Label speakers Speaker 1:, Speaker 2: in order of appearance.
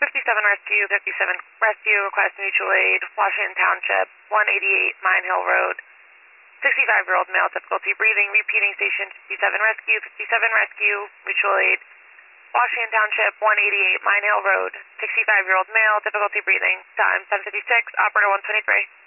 Speaker 1: Rescue, 57 Rescue, request mutual aid, Washington Township, 188 Mine Hill Road. 65-year-old male, difficulty breathing, repeating station 57 Rescue, mutual aid, Washington Township, 188 Mine Hill Road. 65-year-old male, difficulty breathing, time 10:56, operator 123.